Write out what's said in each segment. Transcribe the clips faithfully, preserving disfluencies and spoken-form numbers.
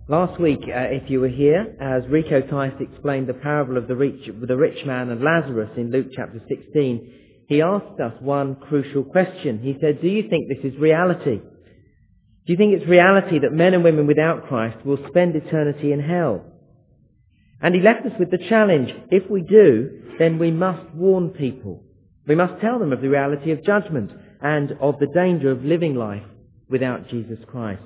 Last week, uh, if you were here, as Rico Tice explained the parable of the rich, the rich man and Lazarus in Luke chapter sixteen, he asked us one crucial question. He said, do you think this is reality? Do you think it's reality that men and women without Christ will spend eternity in hell? And he left us with the challenge, if we do, then we must warn people. We must tell them of the reality of judgment and of the danger of living life without Jesus Christ.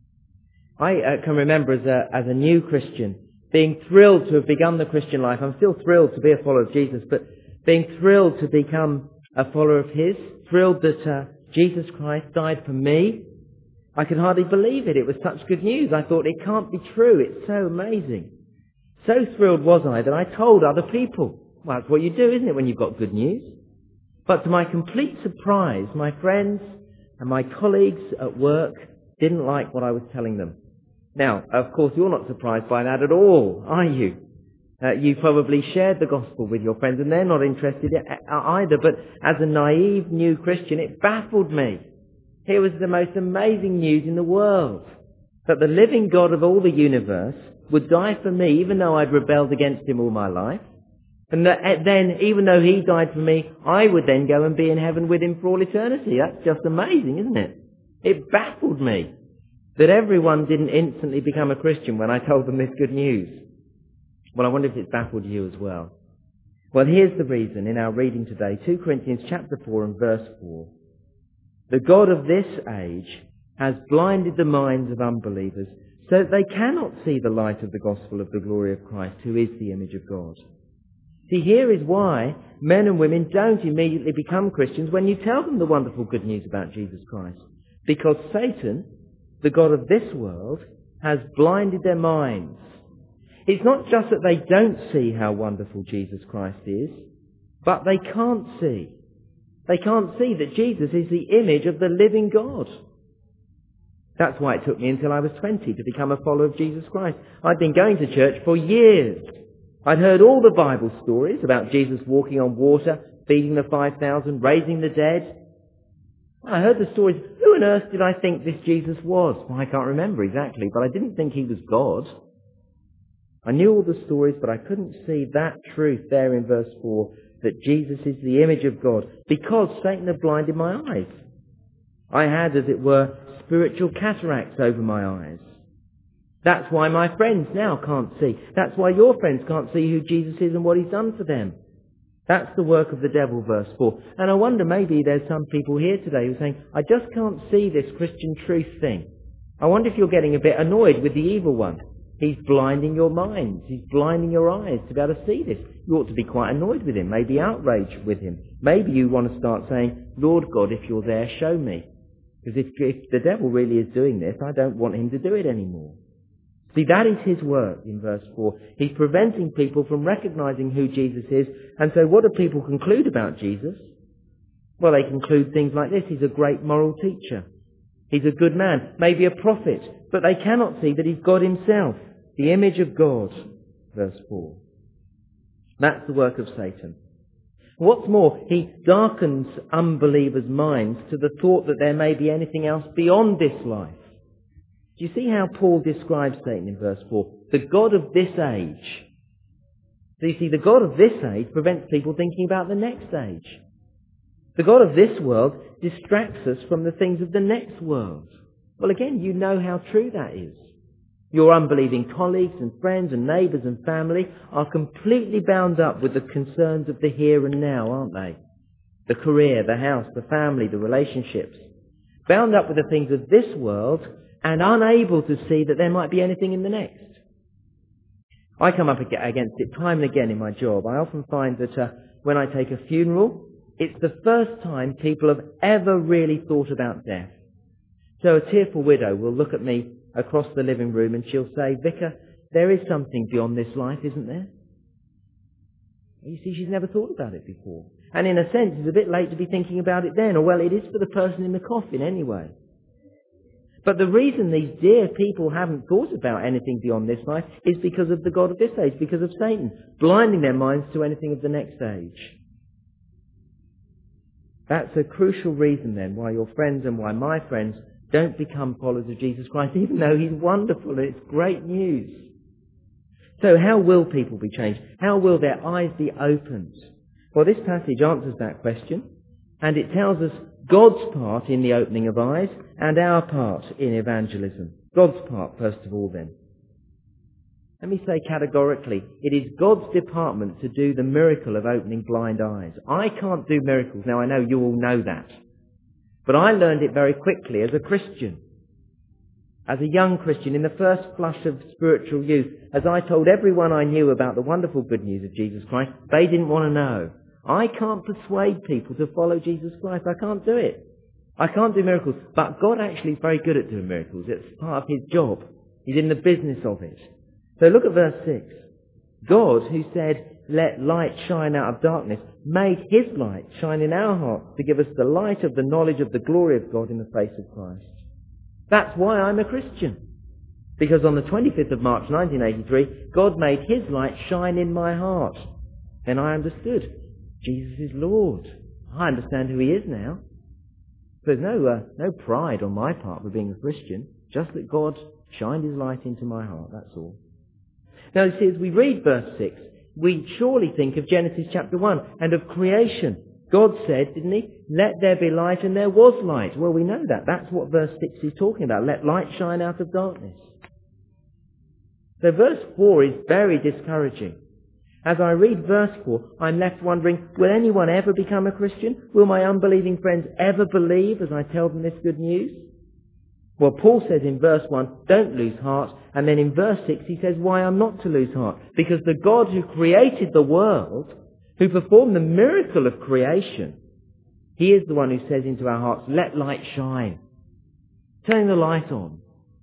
I uh, can remember as a, as a new Christian being thrilled to have begun the Christian life. I'm still thrilled to be a follower of Jesus, but being thrilled to become a follower of His, thrilled that uh, Jesus Christ died for me. I could hardly believe it. It was such good news. I thought, it can't be true. It's so amazing. So thrilled was I that I told other people. Well, that's what you do, isn't it, when you've got good news? But to my complete surprise, my friends and my colleagues at work didn't like what I was telling them. Now, of course, you're not surprised by that at all, are you? Uh, you probably shared the gospel with your friends and they're not interested either. But as a naive new Christian, it baffled me. Here was the most amazing news in the world. That the living God of all the universe would die for me, even though I'd rebelled against Him all my life. And that then, even though He died for me, I would then go and be in heaven with Him for all eternity. That's just amazing, isn't it? It baffled me that everyone didn't instantly become a Christian when I told them this good news. Well, I wonder if it's baffled you as well. Well, here's the reason in our reading today, Second Corinthians chapter four and verse four. The God of this age has blinded the minds of unbelievers so that they cannot see the light of the gospel of the glory of Christ, who is the image of God. See, here is why men and women don't immediately become Christians when you tell them the wonderful good news about Jesus Christ. Because Satan, the God of this world, has blinded their minds. It's not just that they don't see how wonderful Jesus Christ is, but they can't see. They can't see that Jesus is the image of the living God. That's why it took me until I was twenty to become a follower of Jesus Christ. I'd been going to church for years. I'd heard all the Bible stories about Jesus walking on water, feeding the five thousand, raising the dead. I heard the stories. Who on earth did I think this Jesus was? Well, I can't remember exactly, but I didn't think He was God. I knew all the stories, but I couldn't see that truth there in verse four, that Jesus is the image of God, because Satan had blinded my eyes. I had, as it were, spiritual cataracts over my eyes. That's why my friends now can't see. That's why your friends can't see who Jesus is and what He's done for them. That's the work of the devil, verse four. And I wonder, maybe there's some people here today who are saying, I just can't see this Christian truth thing. I wonder if you're getting a bit annoyed with the evil one. He's blinding your minds. He's blinding your eyes to be able to see this. You ought to be quite annoyed with him, maybe outraged with him. Maybe you want to start saying, Lord God, if you're there, show me. Because if, if the devil really is doing this, I don't want him to do it anymore. See, that is his work in verse four. He's preventing people from recognizing who Jesus is. And so what do people conclude about Jesus? Well, they conclude things like this. He's a great moral teacher. He's a good man, maybe a prophet. But they cannot see that He's God Himself, the image of God. Verse four. That's the work of Satan. What's more, he darkens unbelievers' minds to the thought that there may be anything else beyond this life. Do you see how Paul describes Satan in verse four? The God of this age. So you see, the God of this age prevents people thinking about the next age. The God of this world distracts us from the things of the next world. Well, again, you know how true that is. Your unbelieving colleagues and friends and neighbours and family are completely bound up with the concerns of the here and now, aren't they? The career, the house, the family, the relationships. Bound up with the things of this world and unable to see that there might be anything in the next. I come up against it time and again in my job. I often find that uh, when I take a funeral, it's the first time people have ever really thought about death. So a tearful widow will look at me across the living room and she'll say, Vicar, there is something beyond this life, isn't there? You see, she's never thought about it before. And in a sense, it's a bit late to be thinking about it then. Or, well, it is for the person in the coffin anyway. But the reason these dear people haven't thought about anything beyond this life is because of the God of this age, because of Satan, blinding their minds to anything of the next age. That's a crucial reason then why your friends and why my friends Don't become followers of Jesus Christ, even though he's wonderful and it's great news. So how will people be changed? How will their eyes be opened? Well, this passage answers that question, and it tells us God's part in the opening of eyes and our part in evangelism. God's part, first of all, then. Let me say categorically, it is God's department to do the miracle of opening blind eyes. I can't do miracles. Now, I know you all know that. But I learned it very quickly as a Christian. As a young Christian, in the first flush of spiritual youth, as I told everyone I knew about the wonderful good news of Jesus Christ, they didn't want to know. I can't persuade people to follow Jesus Christ. I can't do it. I can't do miracles. But God actually is very good at doing miracles. It's part of his job. He's in the business of it. So look at verse six. God, who said, let light shine out of darkness, made his light shine in our hearts to give us the light of the knowledge of the glory of God in the face of Christ. That's why I'm a Christian. Because on the twenty-fifth of March nineteen eighty-three, God made his light shine in my heart. And I understood, Jesus is Lord. I understand who he is now. There's no, uh, no pride on my part for being a Christian, just that God shined his light into my heart, that's all. Now, you see, as we read verse six, we surely think of Genesis chapter one and of creation. God said, didn't he, let there be light, and there was light. Well, we know that. That's what verse six is talking about. Let light shine out of darkness. So verse four is very discouraging. As I read verse four, I'm left wondering, will anyone ever become a Christian? Will my unbelieving friends ever believe as I tell them this good news? Well, Paul says in verse one, don't lose heart. And then in verse six, he says why I'm not to lose heart. Because the God who created the world, who performed the miracle of creation, he is the one who says into our hearts, let light shine. Turn the light on.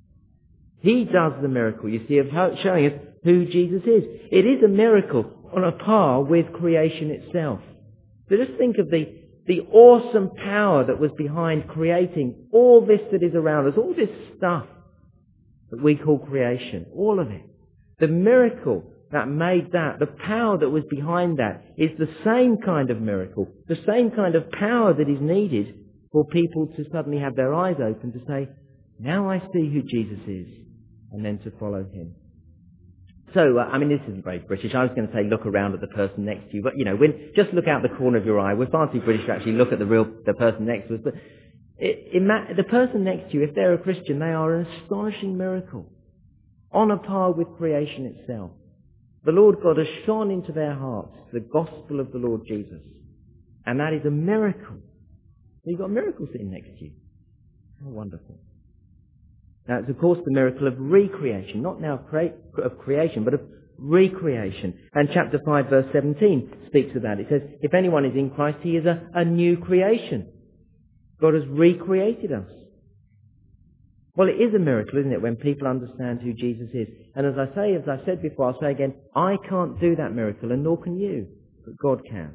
He does the miracle, you see, of showing us who Jesus is. It is a miracle on a par with creation itself. So just think of the The awesome power that was behind creating all this that is around us, all this stuff that we call creation, all of it. The miracle that made that, the power that was behind that, is the same kind of miracle, the same kind of power that is needed for people to suddenly have their eyes open to say, now I see who Jesus is, and then to follow him. So, uh, I mean, this isn't very British. I was going to say look around at the person next to you, but, you know, when, just look out the corner of your eye. We're far too British to actually look at the real, the person next to us, but it, it, the person next to you, if they're a Christian, they are an astonishing miracle, on a par with creation itself. The Lord God has shone into their hearts the gospel of the Lord Jesus, and that is a miracle. So you've got a miracle sitting next to you. How wonderful. Now, it's of course the miracle of recreation, not now cre- of creation, but of recreation. And chapter five, verse seventeen speaks of that. It says, if anyone is in Christ, he is a, a new creation. God has recreated us. Well, it is a miracle, isn't it, when people understand who Jesus is. And as I say, as I said before, I'll say again, I can't do that miracle, and nor can you, but God can.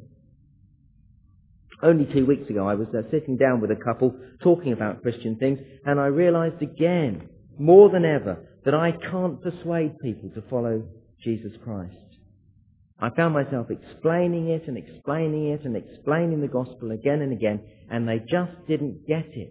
Only two weeks ago, I was uh, sitting down with a couple talking about Christian things, and I realized again, more than ever, that I can't persuade people to follow Jesus Christ. I found myself explaining it and explaining it and explaining the gospel again and again, and they just didn't get it.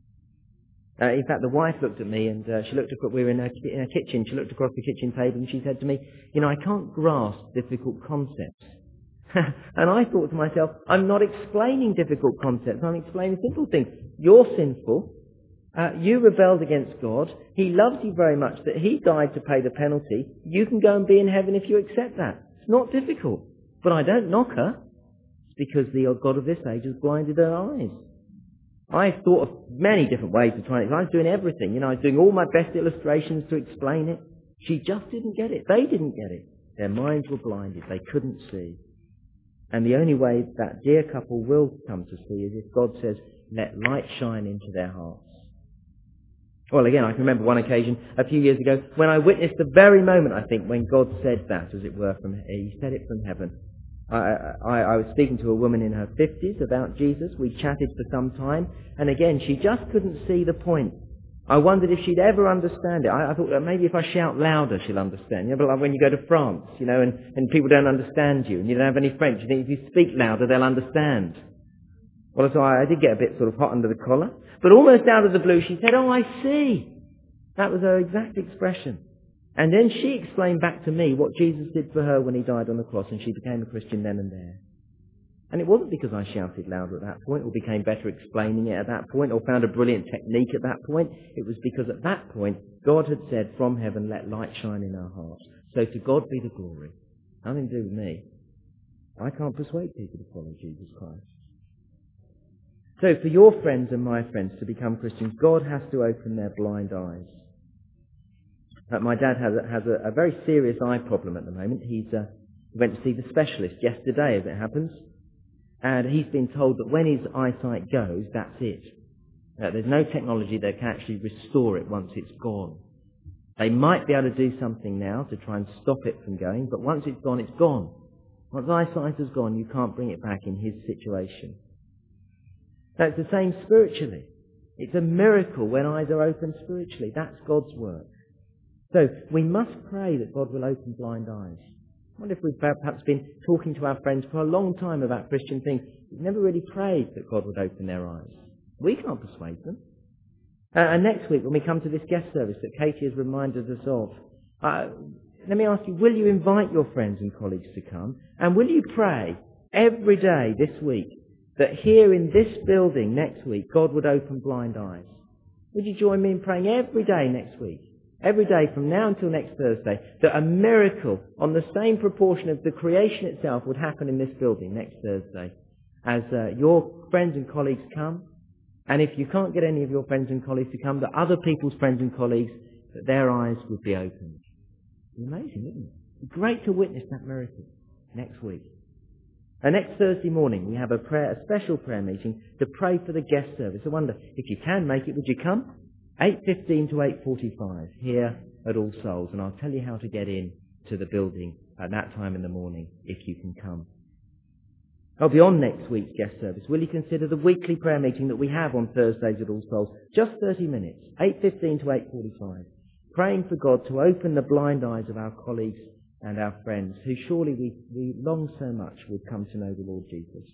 Uh, in fact, the wife looked at me, and uh, she looked across, we were in a, in a kitchen, she looked across the kitchen table, and she said to me, you know, I can't grasp difficult concepts. And I thought to myself, I'm not explaining difficult concepts, I'm explaining simple things. You're sinful. Uh, you rebelled against God. He loves you very much that he died to pay the penalty. You can go and be in heaven if you accept that. It's not difficult. But I don't knock her. It's because the God of this age has blinded her eyes. I thought of many different ways of trying it. I was doing everything. You know, I was doing all my best illustrations to explain it. She just didn't get it. They didn't get it. Their minds were blinded. They couldn't see. And the only way that dear couple will come to see is if God says, let light shine into their hearts. Well, again, I can remember one occasion a few years ago when I witnessed the very moment, I think, when God said that, as it were, from He said it from heaven. I, I, I was speaking to a woman in her fifties about Jesus. We chatted for some time, and again, she just couldn't see the point. I wondered if she'd ever understand it. I, I thought that maybe if I shout louder, she'll understand. You know, but like when you go to France, you know, and, and people don't understand you, and you don't have any French, you think if you speak louder, they'll understand. Well, so I, I did get a bit sort of hot under the collar. But almost out of the blue, she said, oh, I see. That was her exact expression. And then she explained back to me what Jesus did for her when he died on the cross, and she became a Christian then and there. And it wasn't because I shouted louder at that point, or became better explaining it at that point, or found a brilliant technique at that point. It was because at that point, God had said from heaven, let light shine in our hearts. So to God be the glory. Nothing to do with me. I can't persuade people to follow Jesus Christ. So for your friends and my friends to become Christians, God has to open their blind eyes. Uh, my dad has, a, has a, a very serious eye problem at the moment. He's uh, went to see the specialist yesterday, as it happens. And he's been told that when his eyesight goes, that's it. Uh, there's no technology that can actually restore it once it's gone. They might be able to do something now to try and stop it from going, but once it's gone, it's gone. Once eyesight has gone, you can't bring it back in his situation. Now, it's the same spiritually. It's a miracle when eyes are open spiritually. That's God's work. So we must pray that God will open blind eyes. I wonder if we've perhaps been talking to our friends for a long time about Christian things. We've never really prayed that God would open their eyes. We can't persuade them. Uh, and next week, when we come to this guest service that Katie has reminded us of, uh, let me ask you, will you invite your friends and colleagues to come? And will you pray every day this week that here in this building next week, God would open blind eyes? Would you join me in praying every day next week? Every day from now until next Thursday, that a miracle on the same proportion of the creation itself would happen in this building next Thursday as uh, your friends and colleagues come. And if you can't get any of your friends and colleagues to come, that other people's friends and colleagues, that their eyes would be opened. It's amazing, isn't it? It's great to witness that miracle next week. And next Thursday morning, we have a prayer, a special prayer meeting to pray for the guest service. I wonder, if you can make it, would you come? eight fifteen to eight forty-five here at All Souls, and I'll tell you how to get in to the building at that time in the morning if you can come. Oh, beyond next week's guest service, will you consider the weekly prayer meeting that we have on Thursdays at All Souls? Just thirty minutes, eight fifteen to eight forty-five, praying for God to open the blind eyes of our colleagues and our friends who surely we, we long so much would come to know the Lord Jesus.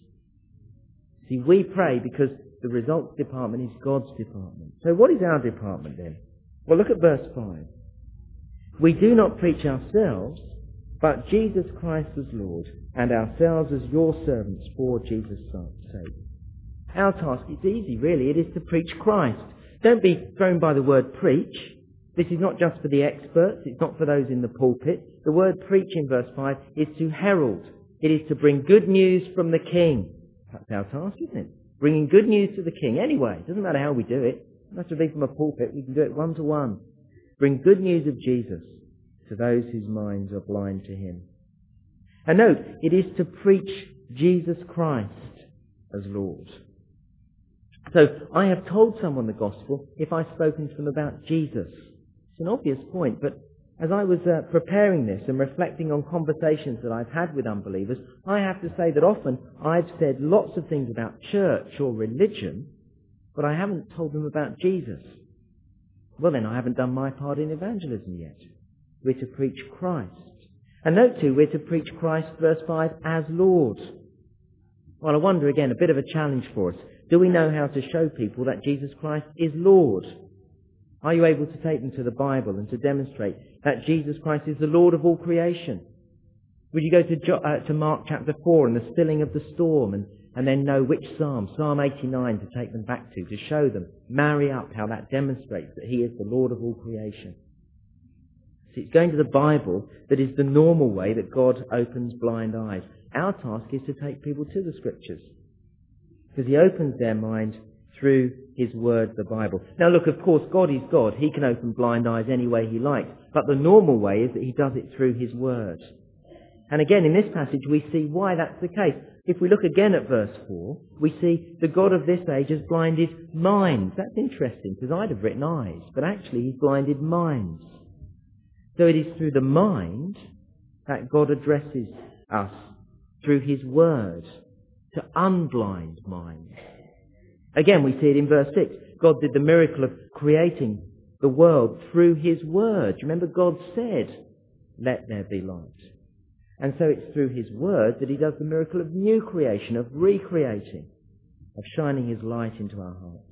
See, we pray because the results department is God's department. So what is our department then? Well, look at verse five. We do not preach ourselves, but Jesus Christ as Lord, and ourselves as your servants for Jesus' sake. Our task is easy, really. It is to preach Christ. Don't be thrown by the word preach. This is not just for the experts. It's not for those in the pulpit. The word preach in verse five is to herald. It is to bring good news from the King. That's our task, isn't it? Bringing good news to the King. Anyway, it doesn't matter how we do it. It doesn't have to be from a pulpit. We can do it one to one. Bring good news of Jesus to those whose minds are blind to him. And note, it is to preach Jesus Christ as Lord. So, I have told someone the gospel if I've spoken to them about Jesus. It's an obvious point, but as I was uh, preparing this and reflecting on conversations that I've had with unbelievers, I have to say that often I've said lots of things about church or religion, but I haven't told them about Jesus. Well then, I haven't done my part in evangelism yet. We're to preach Christ. And note too, we're to preach Christ, verse five, as Lord. Well, I wonder again, a bit of a challenge for us. Do we know how to show people that Jesus Christ is Lord? Are you able to take them to the Bible and to demonstrate that Jesus Christ is the Lord of all creation? Would you go to, jo- uh, to Mark chapter four and the stilling of the storm and, and then know which psalm, Psalm eighty-nine, to take them back to, to show them, marry up how that demonstrates that he is the Lord of all creation? See, it's going to the Bible that is the normal way that God opens blind eyes. Our task is to take people to the Scriptures, because he opens their mind through his word, the Bible. Now look, of course, God is God. He can open blind eyes any way he likes. But the normal way is that he does it through his word. And again, in this passage, we see why that's the case. If we look again at verse four, we see the God of this age has blinded minds. That's interesting, because I'd have written eyes, but actually he's blinded minds. So it is through the mind that God addresses us, through his word, to unblind minds. Again, we see it in verse six. God did the miracle of creating the world through his word. Remember, God said, let there be light. And so it's through his word that he does the miracle of new creation, of recreating. of shining his light into our hearts.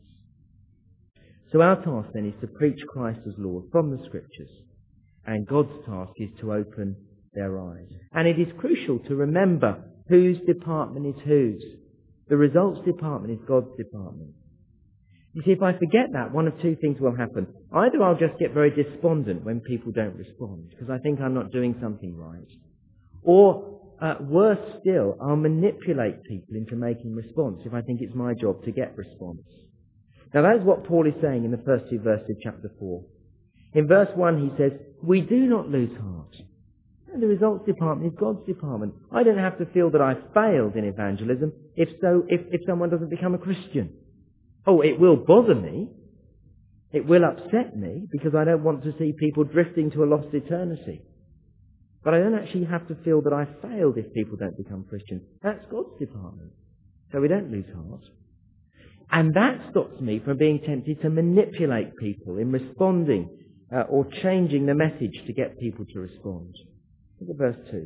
So our task then is to preach Christ as Lord from the Scriptures, and God's task is to open their eyes. And it is crucial to remember whose department is whose. The results department is God's department. You see, if I forget that, one of two things will happen. Either I'll just get very despondent when people don't respond, because I think I'm not doing something right. Or, uh, worse still, I'll manipulate people into making response if I think it's my job to get response. Now that is what Paul is saying in the first two verses of chapter four. In verse one he says, we do not lose heart. And the results department is God's department. I don't have to feel that I've failed in evangelism if so, if, if someone doesn't become a Christian. Oh, it will bother me. It will upset me because I don't want to see people drifting to a lost eternity. But I don't actually have to feel that I've failed if people don't become Christians. That's God's department. So we don't lose heart. And that stops me from being tempted to manipulate people in responding uh, or changing the message to get people to respond. Look at verse two.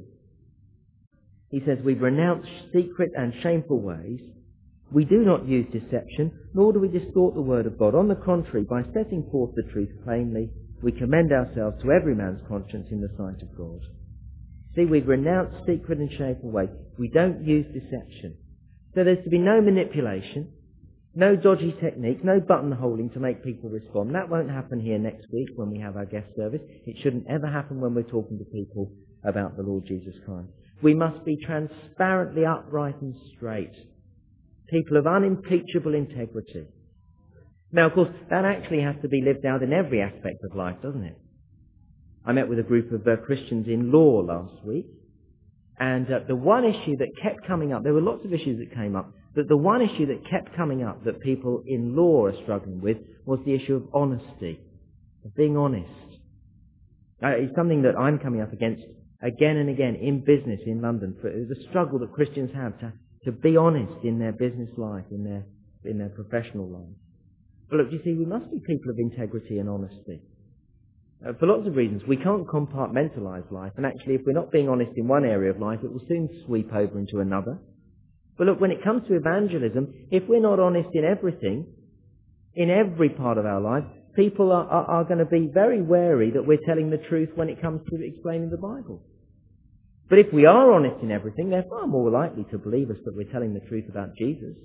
He says, we've renounced secret and shameful ways. We do not use deception, nor do we distort the word of God. On the contrary, by setting forth the truth plainly, we commend ourselves to every man's conscience in the sight of God. See, we've renounced secret and shameful ways. We don't use deception. So there's to be no manipulation, no dodgy techniques, no buttonholing to make people respond. That won't happen here next week when we have our guest service. It shouldn't ever happen when we're talking to people about the Lord Jesus Christ. We must be transparently upright and straight. People of unimpeachable integrity. Now, of course, that actually has to be lived out in every aspect of life, doesn't it? I met with a group of uh, Christians in law last week, and uh, the one issue that kept coming up, there were lots of issues that came up, but the one issue that kept coming up that people in law are struggling with was the issue of honesty, of being honest. Uh, it's something that I'm coming up against again and again in business in London. For the struggle that Christians have to, to be honest in their business life, in their, in their professional life. But look, you see, we must be people of integrity and honesty. Uh, for lots of reasons. We can't compartmentalise life, and actually if we're not being honest in one area of life, it will soon sweep over into another. But look, when it comes to evangelism, if we're not honest in everything, in every part of our life, people are, are, are going to be very wary that we're telling the truth when it comes to explaining the Bible. But if we are honest in everything, they're far more likely to believe us that we're telling the truth about Jesus.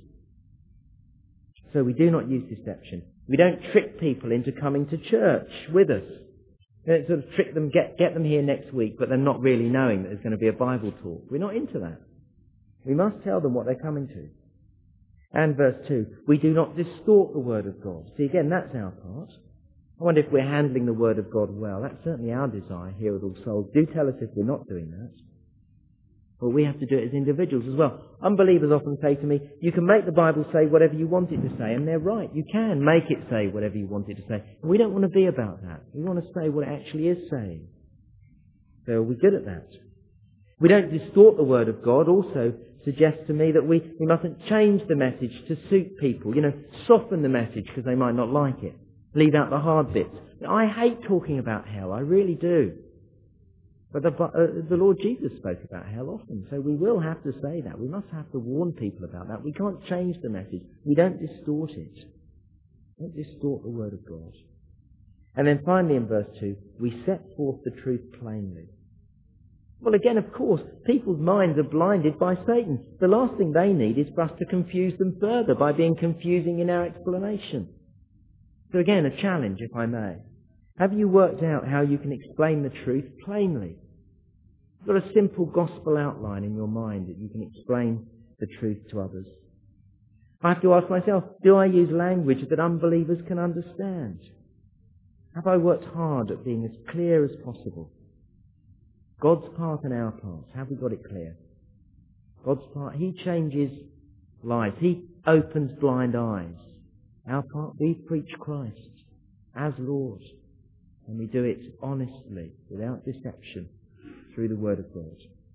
So we do not use deception. We don't trick people into coming to church with us. We don't sort of trick them, get, get them here next week, but them not really knowing that there's going to be a Bible talk. We're not into that. We must tell them what they're coming to. And verse two, we do not distort the word of God. See, again, that's our part. I wonder if we're handling the word of God well. That's certainly our desire here at All Souls. Do tell us if we're not doing that. But we have to do it as individuals as well. Unbelievers often say to me, you can make the Bible say whatever you want it to say, and they're right. You can make it say whatever you want it to say. And we don't want to be about that. We want to say what it actually is saying. So we're good at that. We don't distort the word of God also suggests to me that we, we mustn't change the message to suit people. You know, soften the message because they might not like it. Leave out the hard bits. I hate talking about hell. I really do. But the, uh, the Lord Jesus spoke about hell often, so we will have to say that. We must have to warn people about that. We can't change the message. We don't distort it. Don't distort the word of God. And then finally in verse two, we set forth the truth plainly. Well, again, of course, people's minds are blinded by Satan. The last thing they need is for us to confuse them further by being confusing in our explanation. So again, a challenge, if I may. Have you worked out how you can explain the truth plainly? You've got a simple gospel outline in your mind that you can explain the truth to others. I have to ask myself, do I use language that unbelievers can understand? Have I worked hard at being as clear as possible? God's part and our part, have we got it clear? God's part, He changes lives. He opens blind eyes. Our part, we preach Christ as Lord. And we do it honestly, without deception, through the Word of God.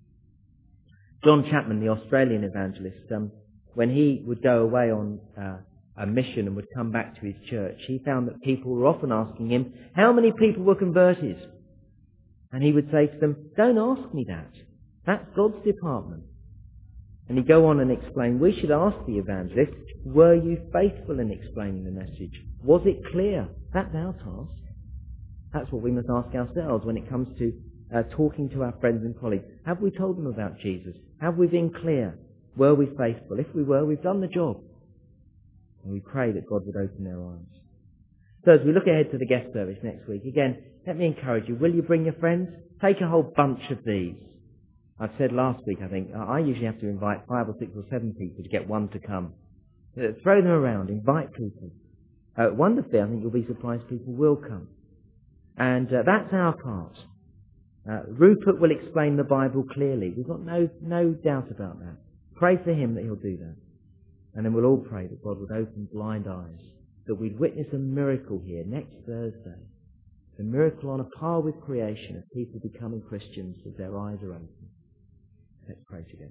John Chapman, the Australian evangelist, um, when he would go away on uh, a mission and would come back to his church, he found that people were often asking him, how many people were converted? And he would say to them, don't ask me that. That's God's department. And he'd go on and explain, we should ask the evangelist, were you faithful in explaining the message? Was it clear? That's our task. That's what we must ask ourselves when it comes to uh, talking to our friends and colleagues. Have we told them about Jesus? Have we been clear? Were we faithful? If we were, we've done the job. And we pray that God would open their eyes. So as we look ahead to the guest service next week, again, let me encourage you. Will you bring your friends? Take a whole bunch of these. I've said last week, I think, I usually have to invite five or six or seven people to get one to come. Uh, throw them around, invite people. Uh, wonderfully, I think you'll be surprised people will come. And uh, that's our part. Uh, Rupert will explain the Bible clearly. We've got no, no doubt about that. Pray for him that he'll do that. And then we'll all pray that God would open blind eyes, that we'd witness a miracle here next Thursday. A miracle on a par with creation of people becoming Christians as their eyes are open. Let's pray together.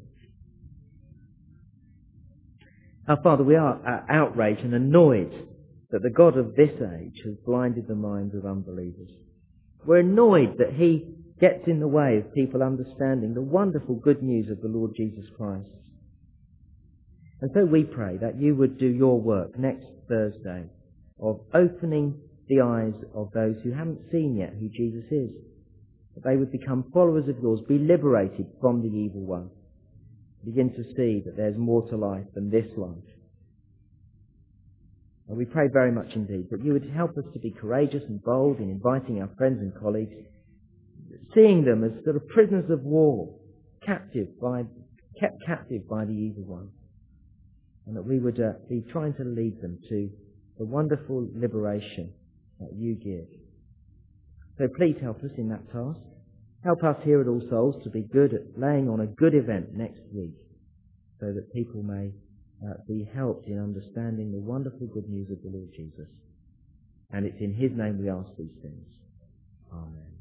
Our Father, we are uh, outraged and annoyed that the God of this age has blinded the minds of unbelievers. We're annoyed that he gets in the way of people understanding the wonderful good news of the Lord Jesus Christ. And so we pray that you would do your work next Thursday of opening the eyes of those who haven't seen yet who Jesus is. That they would become followers of yours, be liberated from the evil one. Begin to see that there's more to life than this life. And we pray very much indeed that you would help us to be courageous and bold in inviting our friends and colleagues, seeing them as sort of prisoners of war, captive by, kept captive by the evil one. And that we would uh, be trying to lead them to the wonderful liberation that you give. So please help us in that task. Help us here at All Souls to be good at laying on a good event next week so that people may uh, be helped in understanding the wonderful good news of the Lord Jesus. And it's in his name we ask these things. Amen.